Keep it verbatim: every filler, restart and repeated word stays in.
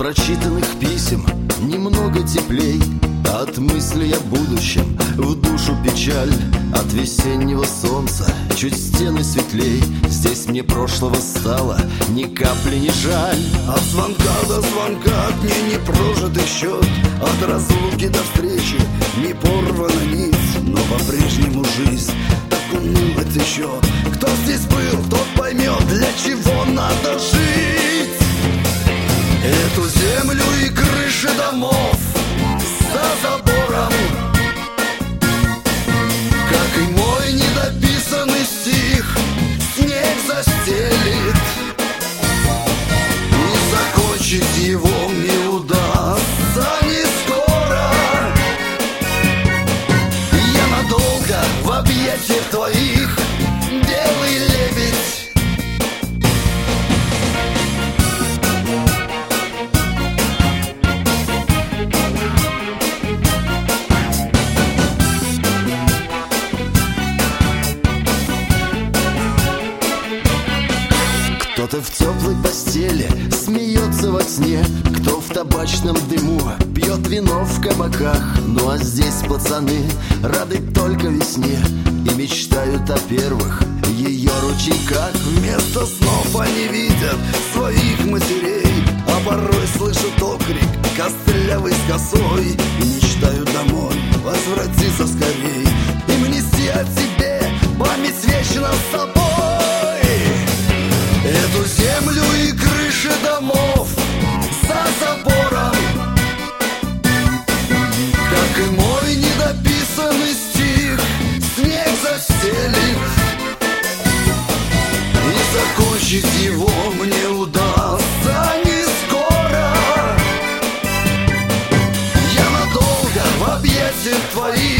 прочитанных писем немного теплей, от мысли о будущем в душу печаль. От весеннего солнца чуть стены светлей. Здесь мне прошлого стало ни капли не жаль. От звонка до звонка дней не прожитый счет. От разлуки до встречи не порвана нить. Но по-прежнему жизнь так уныло течет. Кто здесь был, тот поймет, для чего надо жить. Эту землю и крыши домов за забором, как и мой недописанный стих, снег застелит. И закончить его не удастся не скоро. Я надолго в объятиях твоих, белый лебедь. Кто-то в теплой постели смеется во сне, кто в табачном дыму пьет вино в кабаках. Ну а здесь пацаны рады только весне и мечтают о первых ее ручейках. Вместо снов они видят своих матерей, а порой слышат окрик костлявый с косой и мечтают домой возвратиться скорей. Им нести о тебе память вечно с собой. Эту землю и крыши домов за забором, как и мой недописанный стих, снег застелит. И закончить его мне удастся не скоро. Я надолго в объятиях твоих,